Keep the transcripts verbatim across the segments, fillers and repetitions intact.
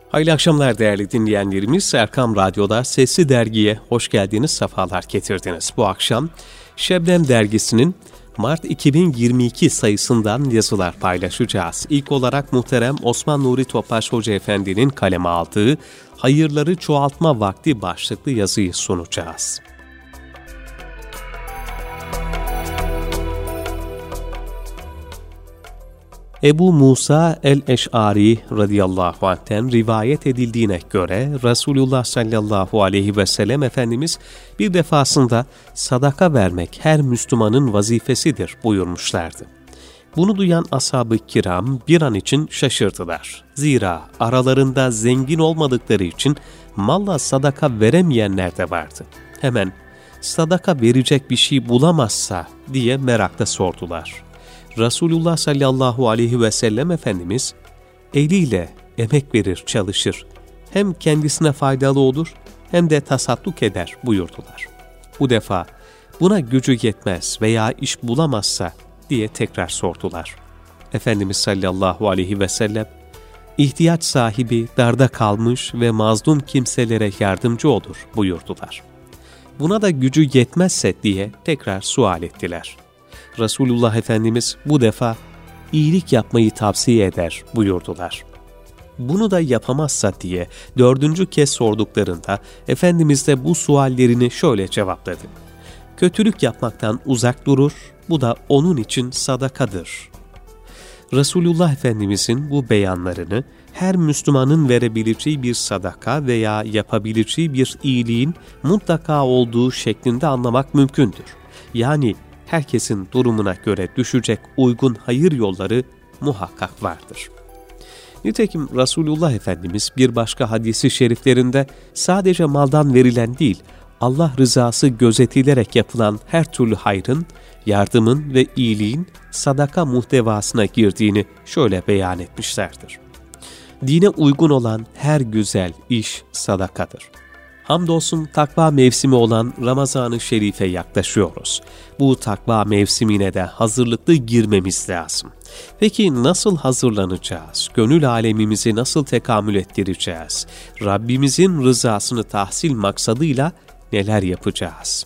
Hayırlı akşamlar değerli dinleyenlerimiz. Erkam Radyo'da Sesli Dergi'ye hoş geldiniz, sefalar getirdiniz. Bu akşam Şebnem Dergisi'nin Mart iki bin yirmi iki sayısından yazılar paylaşacağız. İlk olarak muhterem Osman Nuri Topbaş Hoca Efendi'nin kaleme aldığı Hayırları Çoğaltma Vakti başlıklı yazıyı sunacağız. Ebu Musa el-Eş'ari radıyallahu anh'ten rivayet edildiğine göre Resulullah sallallahu aleyhi ve sellem Efendimiz bir defasında sadaka vermek her Müslümanın vazifesidir buyurmuşlardı. Bunu duyan ashab-ı kiram bir an için şaşırdılar. Zira aralarında zengin olmadıkları için malla sadaka veremeyenler de vardı. Hemen sadaka verecek bir şey bulamazsa diye merakla sordular. Resulullah sallallahu aleyhi ve sellem Efendimiz eliyle emek verir, çalışır. Hem kendisine faydalı olur hem de tasadduk eder buyurdular. Bu defa buna gücü yetmez veya iş bulamazsa diye tekrar sordular. Efendimiz sallallahu aleyhi ve sellem ihtiyaç sahibi, darda kalmış ve mazlum kimselere yardımcı olur buyurdular. Buna da gücü yetmezse diye tekrar sual ettiler. Resulullah Efendimiz bu defa iyilik yapmayı tavsiye eder buyurdular. Bunu da yapamazsa diye dördüncü kez sorduklarında Efendimiz de bu suallerini şöyle cevapladı. Kötülük yapmaktan uzak durur, bu da onun için sadakadır. Resulullah Efendimizin bu beyanlarını her Müslümanın verebileceği bir sadaka veya yapabileceği bir iyiliğin mutlaka olduğu şeklinde anlamak mümkündür. Yani herkesin durumuna göre düşecek uygun hayır yolları muhakkak vardır. Nitekim Resulullah Efendimiz bir başka hadisi şeriflerinde sadece maldan verilen değil, Allah rızası gözetilerek yapılan her türlü hayrın, yardımın ve iyiliğin sadaka muhtevasına girdiğini şöyle beyan etmişlerdir. Dine uygun olan her güzel iş sadakadır. Hamdolsun takva mevsimi olan Ramazan-ı Şerif'e yaklaşıyoruz. Bu takva mevsimine de hazırlıklı girmemiz lazım. Peki nasıl hazırlanacağız? Gönül alemimizi nasıl tekamül ettireceğiz? Rabbimizin rızasını tahsil maksadıyla neler yapacağız?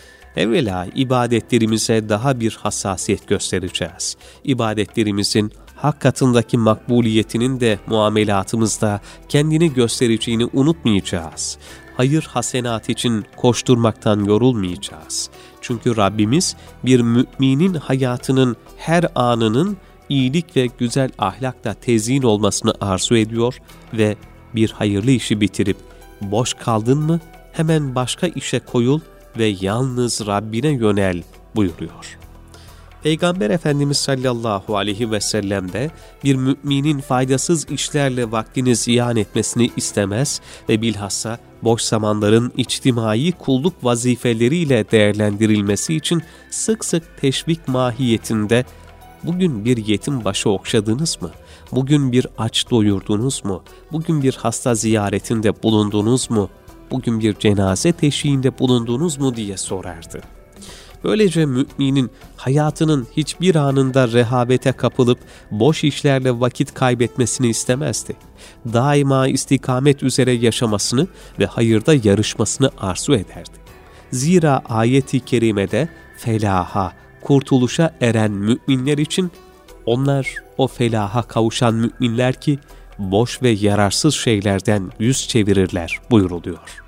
Evvela ibadetlerimize daha bir hassasiyet göstereceğiz. İbadetlerimizin hak katındaki makbuliyetinin de muamelatımızda kendini göstereceğini unutmayacağız. Hayır hasenat için koşturmaktan yorulmayacağız. Çünkü Rabbimiz bir müminin hayatının her anının iyilik ve güzel ahlakla tezyin olmasını arzu ediyor ve bir hayırlı işi bitirip boş kaldın mı hemen başka işe koyul ve yalnız Rabbine yönel buyuruyor. Peygamber Efendimiz sallallahu aleyhi ve sellem de bir müminin faydasız işlerle vaktini ziyan etmesini istemez ve bilhassa boş zamanların içtimai kulluk vazifeleriyle değerlendirilmesi için sık sık teşvik mahiyetinde bugün bir yetim başı okşadınız mı? Bugün bir aç doyurdunuz mu? Bugün bir hasta ziyaretinde bulundunuz mu? Bugün bir cenaze teşhiğinde bulundunuz mu diye sorardı. Böylece müminin hayatının hiçbir anında rehavete kapılıp boş işlerle vakit kaybetmesini istemezdi. Daima istikamet üzere yaşamasını ve hayırda yarışmasını arzu ederdi. Zira ayet-i kerimede felaha, kurtuluşa eren müminler için onlar o felaha kavuşan müminler ki boş ve yararsız şeylerden yüz çevirirler buyuruluyor.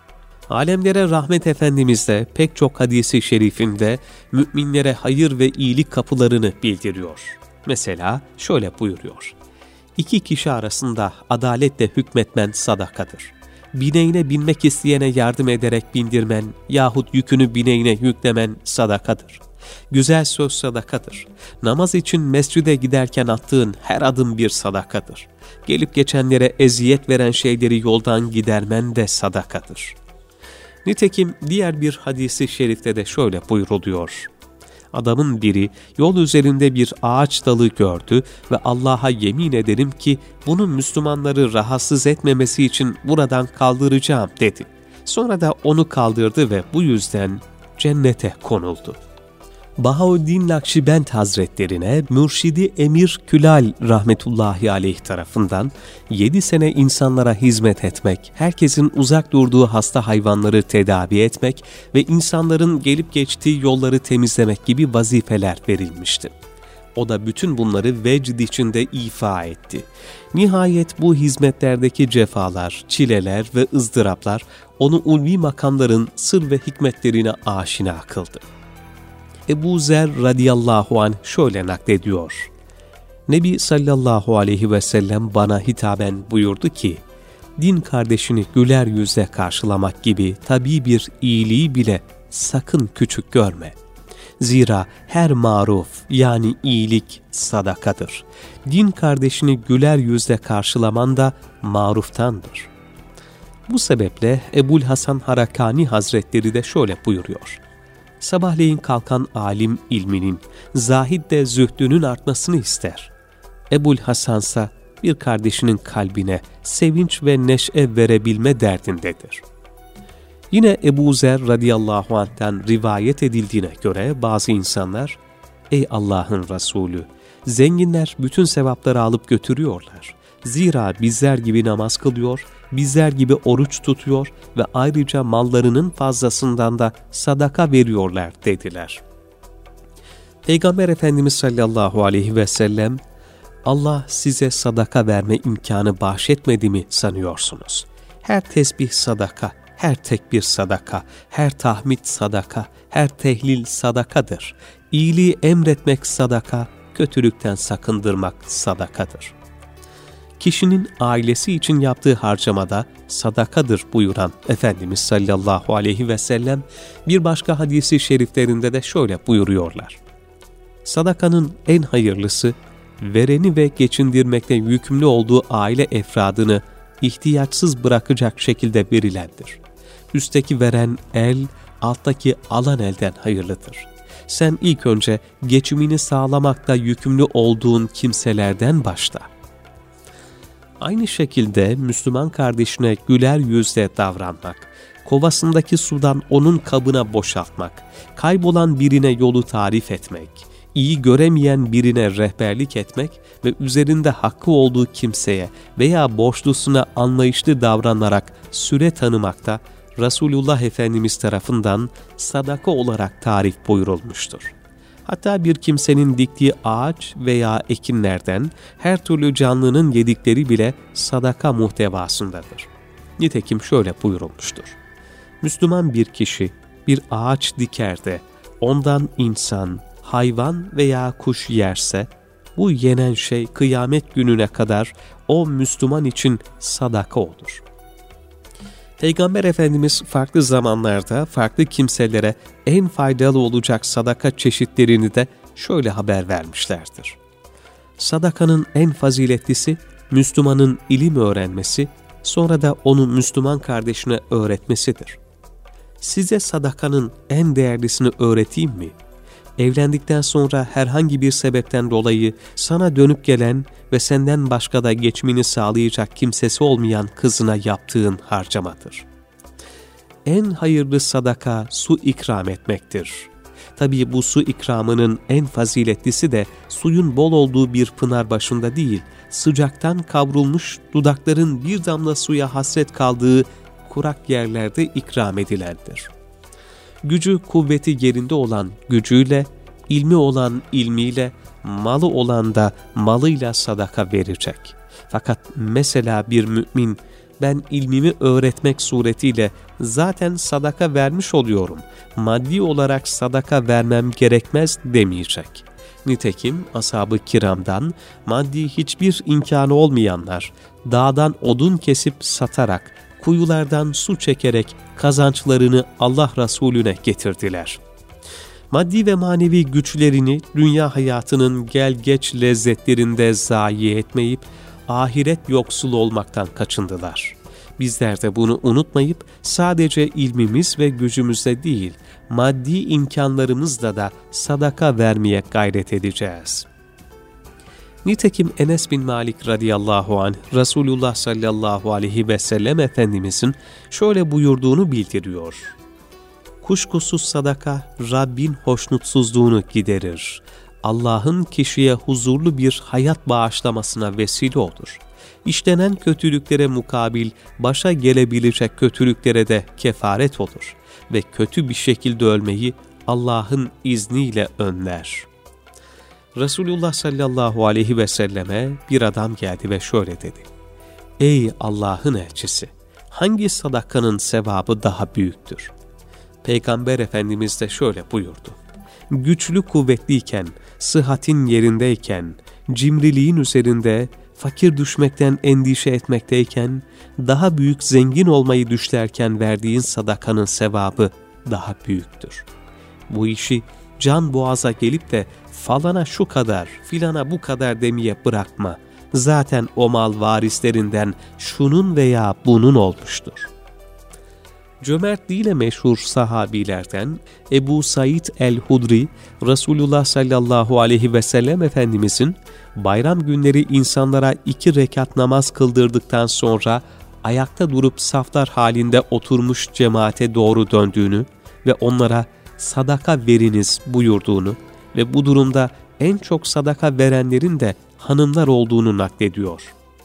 Alemlere rahmet Efendimiz de pek çok hadisi şerifinde müminlere hayır ve iyilik kapılarını bildiriyor. Mesela şöyle buyuruyor. İki kişi arasında adaletle hükmetmen sadakadır. Bineğine binmek isteyene yardım ederek bindirmen yahut yükünü bineğine yüklemen sadakadır. Güzel söz sadakadır. Namaz için mescide giderken attığın her adım bir sadakadır. Gelip geçenlere eziyet veren şeyleri yoldan gidermen de sadakadır. Nitekim diğer bir hadisi şerifte de şöyle buyruluyor. Adamın biri yol üzerinde bir ağaç dalı gördü ve Allah'a yemin ederim ki bunu Müslümanları rahatsız etmemesi için buradan kaldıracağım dedi. Sonra da onu kaldırdı ve bu yüzden cennete konuldu. Bahaüddin Nakşibend Hazretlerine Mürşidi Emir Külal rahmetullahi aleyh tarafından yedi sene insanlara hizmet etmek, herkesin uzak durduğu hasta hayvanları tedavi etmek ve insanların gelip geçtiği yolları temizlemek gibi vazifeler verilmişti. O da bütün bunları vecd içinde ifa etti. Nihayet bu hizmetlerdeki cefalar, çileler ve ızdıraplar onu ulvi makamların sır ve hikmetlerine aşina kıldı. Ebu Zer radıyallahu anh şöyle naklediyor. Nebi sallallahu aleyhi ve sellem bana hitaben buyurdu ki, din kardeşini güler yüzle karşılamak gibi tabii bir iyiliği bile sakın küçük görme. Zira her maruf yani iyilik sadakadır. Din kardeşini güler yüzle karşılaman da maruftandır. Bu sebeple Ebul Hasan Harakani Hazretleri de şöyle buyuruyor. Sabahleyin kalkan alim ilminin, zahid de zühdünün artmasını ister. Ebul Hasansa bir kardeşinin kalbine sevinç ve neşe verebilme derdindedir. Yine Ebu Zer radıyallahu anh'ten rivayet edildiğine göre bazı insanlar, ey Allah'ın Resulü, zenginler bütün sevapları alıp götürüyorlar. Zira bizler gibi namaz kılıyor, bizler gibi oruç tutuyor ve ayrıca mallarının fazlasından da sadaka veriyorlar dediler. Peygamber Efendimiz sallallahu aleyhi ve sellem, Allah size sadaka verme imkanı bahşetmedi mi sanıyorsunuz? Her tesbih sadaka, her tekbir sadaka, her tahmid sadaka, her tehlil sadakadır. İyiliği emretmek sadaka, kötülükten sakındırmak sadakadır. Kişinin ailesi için yaptığı harcamada sadakadır buyuran Efendimiz sallallahu aleyhi ve sellem bir başka hadisi şeriflerinde de şöyle buyuruyorlar. Sadakanın en hayırlısı, vereni ve geçindirmekte yükümlü olduğu aile efradını ihtiyaçsız bırakacak şekilde verilendir. Üstteki veren el, alttaki alan elden hayırlıdır. Sen ilk önce geçimini sağlamakta yükümlü olduğun kimselerden başla. Aynı şekilde Müslüman kardeşine güler yüzle davranmak, kovasındaki sudan onun kabına boşaltmak, kaybolan birine yolu tarif etmek, iyi göremeyen birine rehberlik etmek ve üzerinde hakkı olduğu kimseye veya borçlusuna anlayışlı davranarak süre tanımakta Resulullah Efendimiz tarafından sadaka olarak tarif buyurulmuştur. Hatta bir kimsenin diktiği ağaç veya ekinlerden her türlü canlının yedikleri bile sadaka muhtevasındadır. Nitekim şöyle buyurulmuştur. Müslüman bir kişi bir ağaç diker de ondan insan, hayvan veya kuş yerse, bu yenen şey kıyamet gününe kadar o Müslüman için sadaka olur. Peygamber Efendimiz farklı zamanlarda farklı kimselere en faydalı olacak sadaka çeşitlerini de şöyle haber vermişlerdir. Sadakanın en faziletlisi Müslümanın ilim öğrenmesi, sonra da onu Müslüman kardeşine öğretmesidir. Size sadakanın en değerlisini öğreteyim mi? Evlendikten sonra herhangi bir sebepten dolayı sana dönüp gelen ve senden başka da geçimini sağlayacak kimsesi olmayan kızına yaptığın harcamadır. En hayırlı sadaka su ikram etmektir. Tabii bu su ikramının en faziletlisi de suyun bol olduğu bir pınar başında değil, sıcaktan kavrulmuş dudakların bir damla suya hasret kaldığı kurak yerlerde ikram edilendir. Gücü kuvveti yerinde olan gücüyle, ilmi olan ilmiyle, malı olan da malıyla sadaka verecek. Fakat mesela bir mümin, ben ilmimi öğretmek suretiyle zaten sadaka vermiş oluyorum, maddi olarak sadaka vermem gerekmez demeyecek. Nitekim ashab-ı kiramdan maddi hiçbir imkanı olmayanlar, dağdan odun kesip satarak, kuyulardan su çekerek kazançlarını Allah Resulüne getirdiler. Maddi ve manevi güçlerini dünya hayatının gel geç lezzetlerinde zayi etmeyip ahiret yoksulu olmaktan kaçındılar. Bizler de bunu unutmayıp sadece ilmimiz ve gücümüzle değil, maddi imkanlarımızla da sadaka vermeye gayret edeceğiz. Nitekim Enes bin Malik radıyallahu anh, Resulullah sallallahu aleyhi ve sellem Efendimizin şöyle buyurduğunu bildiriyor. Kuşkusuz sadaka Rabbin hoşnutsuzluğunu giderir. Allah'ın kişiye huzurlu bir hayat bağışlamasına vesile olur. İşlenen kötülüklere mukabil başa gelebilecek kötülüklere de kefaret olur ve kötü bir şekilde ölmeyi Allah'ın izniyle önler. Resulullah sallallahu aleyhi ve selleme bir adam geldi ve şöyle dedi: Ey Allah'ın elçisi! Hangi sadakanın sevabı daha büyüktür? Peygamber Efendimiz de şöyle buyurdu: Güçlü kuvvetliyken, sıhhatin yerindeyken, cimriliğin üzerinde, fakir düşmekten endişe etmekteyken, daha büyük zengin olmayı düşlerken verdiğin sadakanın sevabı daha büyüktür. Bu işi can boğaza gelip de falana şu kadar, filana bu kadar demeye bırakma. Zaten o mal varislerinden şunun veya bunun olmuştur. Cömertliğiyle meşhur sahabilerden Ebu Said el-Hudri, Resulullah sallallahu aleyhi ve sellem Efendimizin bayram günleri insanlara iki rekat namaz kıldırdıktan sonra ayakta durup saflar halinde oturmuş cemaate doğru döndüğünü ve onlara sadaka veriniz buyurduğunu ve bu durumda en çok sadaka verenlerin de hanımlar olduğunu naklediyor.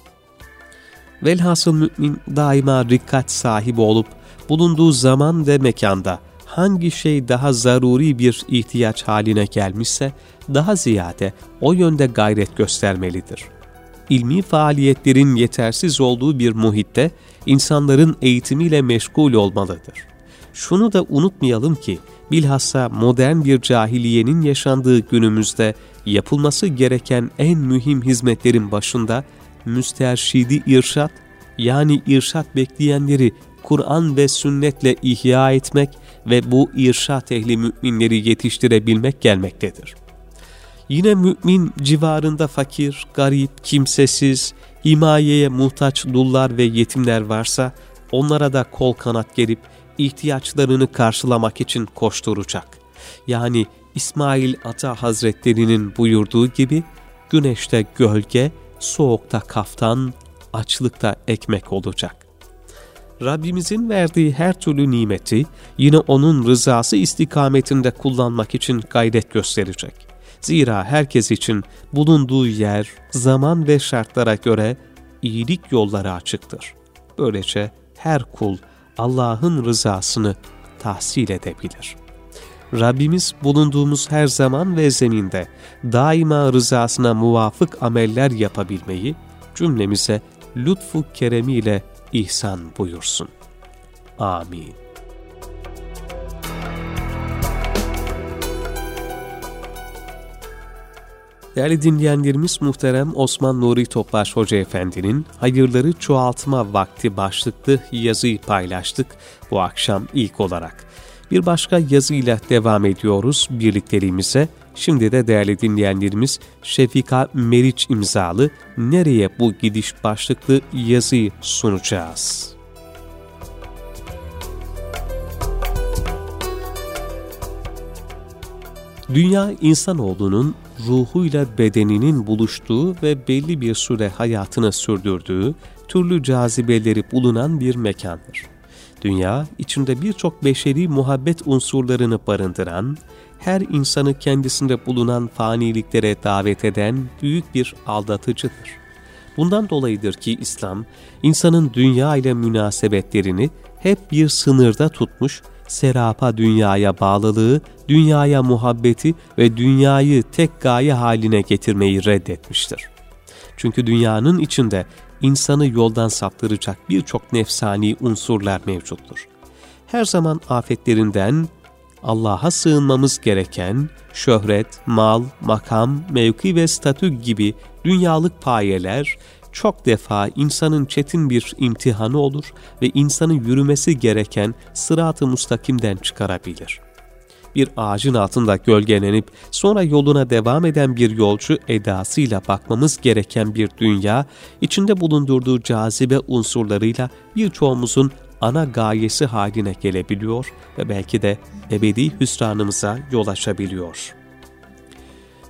Velhasıl mümin daima dikkat sahibi olup bulunduğu zaman ve mekanda hangi şey daha zaruri bir ihtiyaç haline gelmişse daha ziyade o yönde gayret göstermelidir. İlmi faaliyetlerin yetersiz olduğu bir muhitte insanların eğitimiyle meşgul olmalıdır. Şunu da unutmayalım ki bilhassa modern bir cahiliyenin yaşandığı günümüzde yapılması gereken en mühim hizmetlerin başında müsterşidi irşat, yani irşat bekleyenleri Kur'an ve sünnetle ihya etmek ve bu irşat ehli müminleri yetiştirebilmek gelmektedir. Yine mümin civarında fakir, garip, kimsesiz, himayeye muhtaç dullar ve yetimler varsa onlara da kol kanat gerip ihtiyaçlarını karşılamak için koşturacak. Yani İsmail Ata Hazretleri'nin buyurduğu gibi güneşte gölge, soğukta kaftan, açlıkta ekmek olacak. Rabbimizin verdiği her türlü nimeti yine onun rızası istikametinde kullanmak için gayret gösterecek. Zira herkes için bulunduğu yer, zaman ve şartlara göre iyilik yolları açıktır. Böylece her kul Allah'ın rızasını tahsil edebilir. Rabbimiz bulunduğumuz her zaman ve zeminde daima rızasına muvafık ameller yapabilmeyi cümlemize lütfu keremiyle ihsan buyursun. Amin. Değerli dinleyenlerimiz, muhterem Osman Nuri Topbaş Hoca Efendi'nin Hayırları Çoğaltma Vakti başlıklı yazıyı paylaştık bu akşam ilk olarak. Bir başka yazıyla devam ediyoruz birlikteliğimize. Şimdi de değerli dinleyenlerimiz Şefika Meriç imzalı Nereye Bu Gidiş başlıklı yazıyı sunacağız. Dünya insanoğlunun ruhuyla bedeninin buluştuğu ve belli bir süre hayatını sürdürdüğü türlü cazibeleri bulunan bir mekandır. Dünya, içinde birçok beşeri muhabbet unsurlarını barındıran, her insanı kendisinde bulunan faniliklere davet eden büyük bir aldatıcıdır. Bundan dolayıdır ki İslam, insanın dünya ile münasebetlerini hep bir sınırda tutmuş, serapa dünyaya bağlılığı, dünyaya muhabbeti ve dünyayı tek gaye haline getirmeyi reddetmiştir. Çünkü dünyanın içinde insanı yoldan saptıracak birçok nefsani unsurlar mevcuttur. Her zaman afetlerinden Allah'a sığınmamız gereken şöhret, mal, makam, mevki ve statü gibi dünyalık payeler çok defa insanın çetin bir imtihanı olur ve insanın yürümesi gereken sırat-ı mustakimden çıkarabilir. Bir ağacın altında gölgelenip sonra yoluna devam eden bir yolcu edasıyla bakmamız gereken bir dünya, içinde bulundurduğu cazibe unsurlarıyla birçoğumuzun ana gayesi haline gelebiliyor ve belki de ebedi hüsranımıza yol açabiliyor.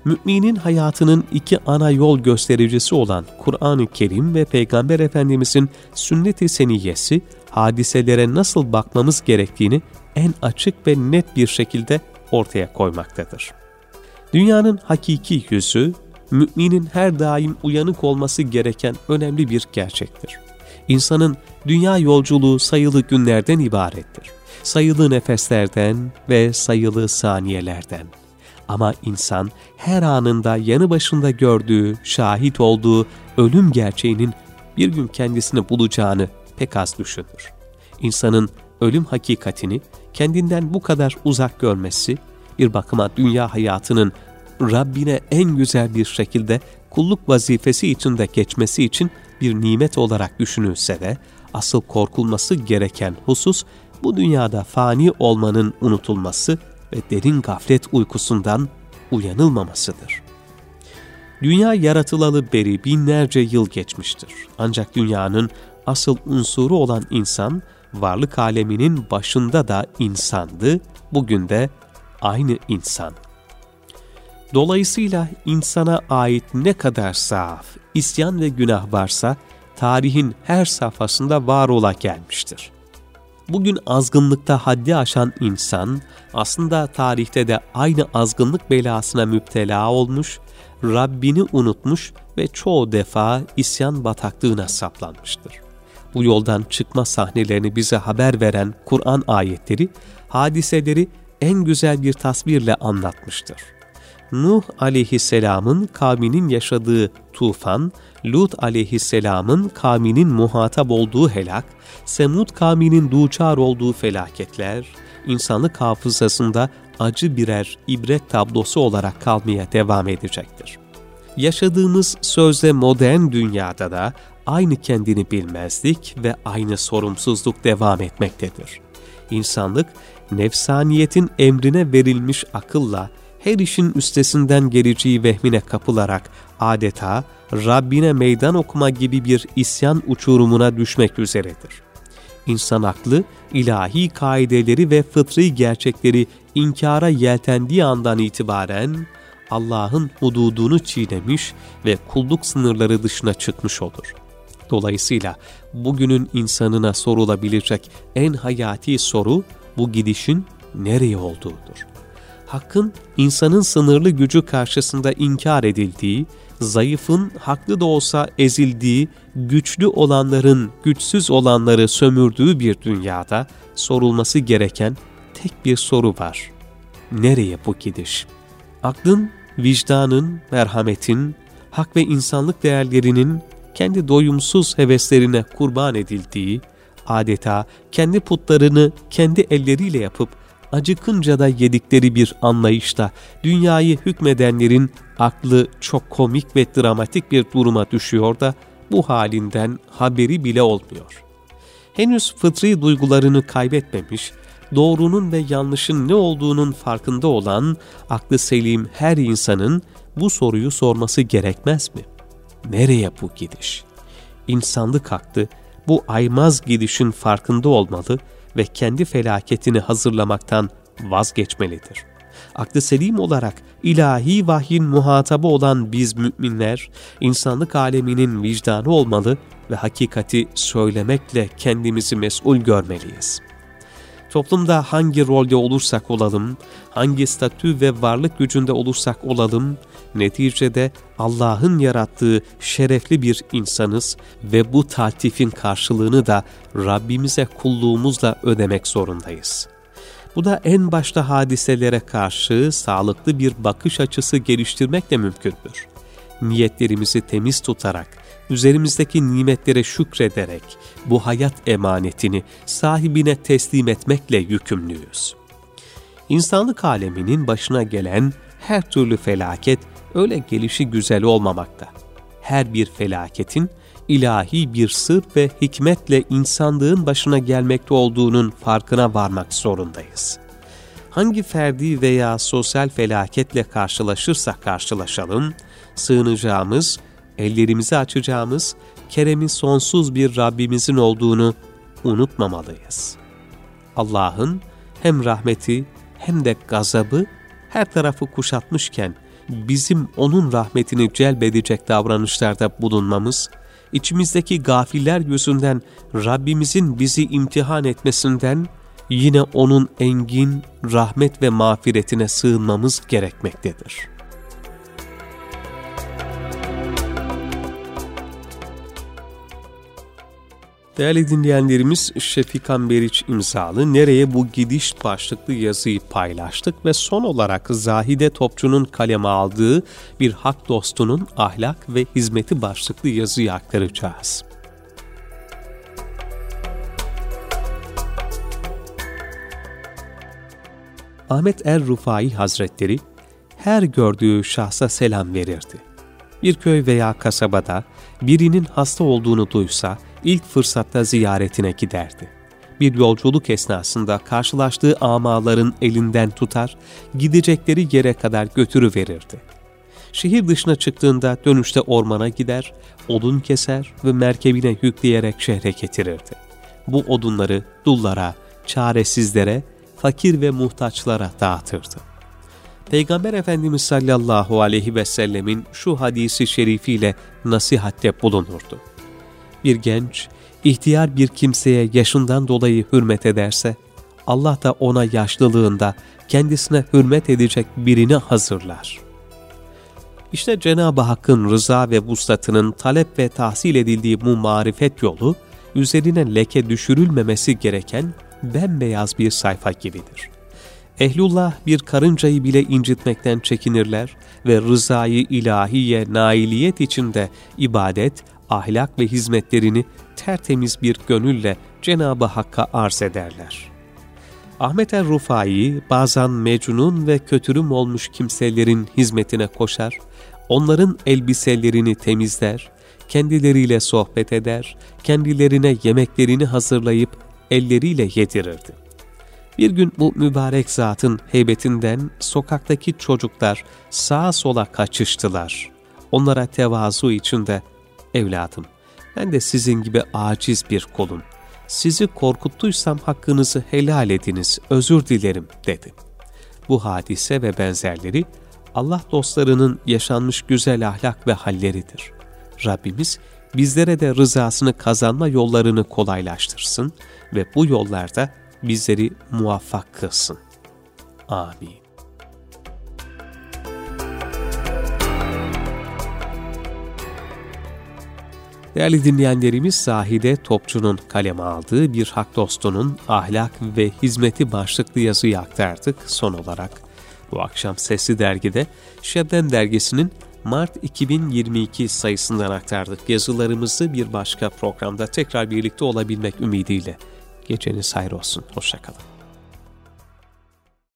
Müminin hayatının iki ana yol göstericisi olan Kur'an-ı Kerim ve Peygamber Efendimizin sünnet-i seniyyesi, hadiselere nasıl bakmamız gerektiğini en açık ve net bir şekilde ortaya koymaktadır. Dünyanın hakiki yüzü, müminin her daim uyanık olması gereken önemli bir gerçektir. İnsanın dünya yolculuğu sayılı günlerden ibarettir. Sayılı nefeslerden ve sayılı saniyelerden. Ama insan her anında yanı başında gördüğü, şahit olduğu ölüm gerçeğinin bir gün kendisini bulacağını pek az düşünür. İnsanın ölüm hakikatini kendinden bu kadar uzak görmesi, bir bakıma dünya hayatının Rabbine en güzel bir şekilde kulluk vazifesi içinde geçmesi için bir nimet olarak düşünülse de, asıl korkulması gereken husus, bu dünyada fani olmanın unutulması ve derin gaflet uykusundan uyanılmamasıdır. Dünya yaratılalı beri binlerce yıl geçmiştir. Ancak dünyanın asıl unsuru olan insan, varlık aleminin başında da insandı, bugün de aynı insan. Dolayısıyla insana ait ne kadar zaaf, isyan ve günah varsa, tarihin her safhasında var ola gelmiştir. Bugün azgınlıkta haddi aşan insan, aslında tarihte de aynı azgınlık belasına müptela olmuş, Rabbini unutmuş ve çoğu defa isyan bataklığına saplanmıştır. Bu yoldan çıkma sahnelerini bize haber veren Kur'an ayetleri, hadiseleri en güzel bir tasvirle anlatmıştır. Nuh aleyhisselamın kavminin yaşadığı tufan, Lut aleyhisselamın kavminin muhatap olduğu helak, Semud kavminin duçar olduğu felaketler, insanlık hafızasında acı birer ibret tablosu olarak kalmaya devam edecektir. Yaşadığımız sözde modern dünyada da aynı kendini bilmezlik ve aynı sorumsuzluk devam etmektedir. İnsanlık, nefsaniyetin emrine verilmiş akılla, her işin üstesinden geleceği vehmine kapılarak adeta Rabbine meydan okuma gibi bir isyan uçurumuna düşmek üzeredir. İnsan aklı, ilahi kaideleri ve fıtri gerçekleri inkara yeltendiği andan itibaren Allah'ın hududunu çiğnemiş ve kulluk sınırları dışına çıkmış olur. Dolayısıyla bugünün insanına sorulabilecek en hayati soru bu gidişin nereye olduğudur. Hakkın insanın sınırlı gücü karşısında inkar edildiği, zayıfın haklı da olsa ezildiği, güçlü olanların güçsüz olanları sömürdüğü bir dünyada sorulması gereken tek bir soru var. Nereye bu gidiş? Aklın, vicdanın, merhametin, hak ve insanlık değerlerinin kendi doyumsuz heveslerine kurban edildiği, adeta kendi putlarını kendi elleriyle yapıp acıkınca da yedikleri bir anlayışta dünyayı hükmedenlerin aklı çok komik ve dramatik bir duruma düşüyor da bu halinden haberi bile olmuyor. Henüz fıtri duygularını kaybetmemiş, doğrunun ve yanlışın ne olduğunun farkında olan aklı selim her insanın bu soruyu sorması gerekmez mi? Nereye bu gidiş? İnsanlık aklı bu aymaz gidişin farkında olmalı ve kendi felaketini hazırlamaktan vazgeçmelidir. Aklı selim olarak ilahi vahyin muhatabı olan biz müminler, insanlık aleminin vicdanı olmalı ve hakikati söylemekle kendimizi mesul görmeliyiz. Toplumda hangi rolde olursak olalım, hangi statü ve varlık gücünde olursak olalım, neticede Allah'ın yarattığı şerefli bir insanız ve bu taltifin karşılığını da Rabbimize kulluğumuzla ödemek zorundayız. Bu da en başta hadiselere karşı sağlıklı bir bakış açısı geliştirmekle mümkündür. Niyetlerimizi temiz tutarak, üzerimizdeki nimetlere şükrederek bu hayat emanetini sahibine teslim etmekle yükümlüyüz. İnsanlık aleminin başına gelen her türlü felaket öyle gelişi güzel olmamakta. Her bir felaketin ilahi bir sır ve hikmetle insanlığın başına gelmekte olduğunun farkına varmak zorundayız. Hangi ferdi veya sosyal felaketle karşılaşırsak karşılaşalım, sığınacağımız, ellerimizi açacağımız, keremi sonsuz bir Rabbimizin olduğunu unutmamalıyız. Allah'ın hem rahmeti hem de gazabı her tarafı kuşatmışken bizim onun rahmetini celbedecek davranışlarda bulunmamız, içimizdeki gafiller yüzünden Rabbimizin bizi imtihan etmesinden yine onun engin rahmet ve mağfiretine sığınmamız gerekmektedir. Değerli dinleyenlerimiz, Şefik Amberiç imzalı Nereye Bu Gidiş başlıklı yazıyı paylaştık ve son olarak Zahide Topçu'nun kaleme aldığı Bir Hak Dostunun Ahlak ve Hizmeti başlıklı yazıyı aktaracağız. Ahmet Er-Rufai Hazretleri her gördüğü şahsa selam verirdi. Bir köy veya kasabada birinin hasta olduğunu duysa ilk fırsatta ziyaretine giderdi. Bir yolculuk esnasında karşılaştığı amaların elinden tutar, gidecekleri yere kadar götürüverirdi. Şehir dışına çıktığında dönüşte ormana gider, odun keser ve merkebine yükleyerek şehre getirirdi. Bu odunları dullara, çaresizlere, fakir ve muhtaçlara dağıtırdı. Peygamber Efendimiz sallallahu aleyhi ve sellemin şu hadisi şerifiyle nasihatte bulunurdu. Bir genç, ihtiyar bir kimseye yaşından dolayı hürmet ederse, Allah da ona yaşlılığında kendisine hürmet edecek birini hazırlar. İşte Cenab-ı Hakk'ın rıza ve vuslatının talep ve tahsil edildiği bu marifet yolu, üzerine leke düşürülmemesi gereken bembeyaz bir sayfa gibidir. Ehlullah bir karıncayı bile incitmekten çekinirler ve rızayı ilahiye nailiyet içinde ibadet, ahlak ve hizmetlerini tertemiz bir gönülle Cenab-ı Hakk'a arz ederler. Ahmet Er-Rufai bazen mecnun ve kötürüm olmuş kimselerin hizmetine koşar, onların elbiselerini temizler, kendileriyle sohbet eder, kendilerine yemeklerini hazırlayıp elleriyle yedirirdi. Bir gün bu mübarek zatın heybetinden sokaktaki çocuklar sağa sola kaçıştılar. Onlara tevazu içinde, "Evladım, ben de sizin gibi aciz bir kulum. Sizi korkuttuysam hakkınızı helal ediniz, özür dilerim," dedi. Bu hadise ve benzerleri Allah dostlarının yaşanmış güzel ahlak ve halleridir. Rabbimiz bizlere de rızasını kazanma yollarını kolaylaştırsın ve bu yollarda bizleri muvaffak kılsın. Amin. Değerli dinleyenlerimiz, Zahide Topçu'nun kaleme aldığı Bir Hak Dostunun Ahlak ve Hizmeti başlıklı yazıyı aktardık. Son olarak bu akşam Sesli Dergi'de Şebnem Dergisi'nin Mart iki bin yirmi iki sayısından aktardık. Yazılarımızı bir başka programda tekrar birlikte olabilmek ümidiyle. Geceniz hayır olsun. Hoşça kalın.